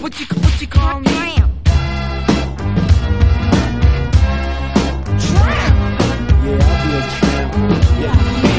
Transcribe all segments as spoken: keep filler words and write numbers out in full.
What you, what you call me? Tramp. Tramp. Yeah, I'll be a tramp. Yeah.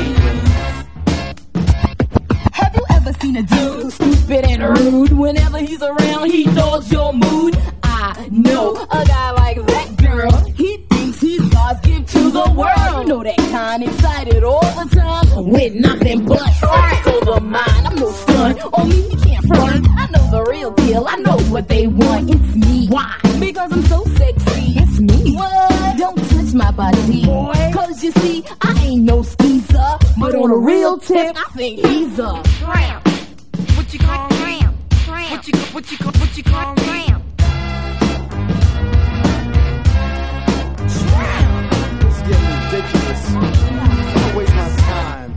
Have you ever seen a dude stupid and rude? Whenever he's around, he dulls your mood. I know a guy like that, girl. He thinks he's God's gift to the world. You know that kind, excited all the time with nothing but souls of mine. I'm no stun, on me you can't front. I know the real deal, I know what they want. It's me. Why? Because I'm so sexy. It's me. What? Don't touch my body, boy. Cause you see, I ain't no skeezer. But on a real tip, I think he's a Tramp. What you call me? Tramp. Tramp. What you, what you, what you call me? Tramp. It's getting ridiculous. Don't waste my time.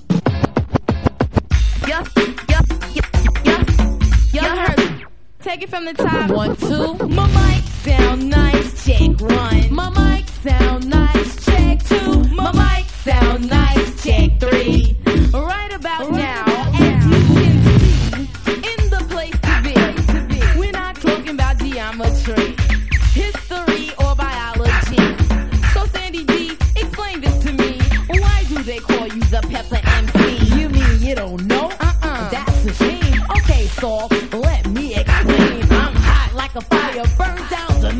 Yup, yup, yup, yup. Y'all heard it. Take it from the top. One, two. My mic sound nice. Check one. My mic sound nice. Check two. My mic sound nice. Check three. Right about now, as you can see, in the place to be, we're not talking about geometry, history, or biology. So Sandy D, explain this to me. Why do they call you the Pepper M C? You mean you don't know? Uh-uh. That's a shame. Okay, Saul, let me explain. I'm hot like a fire, burned down the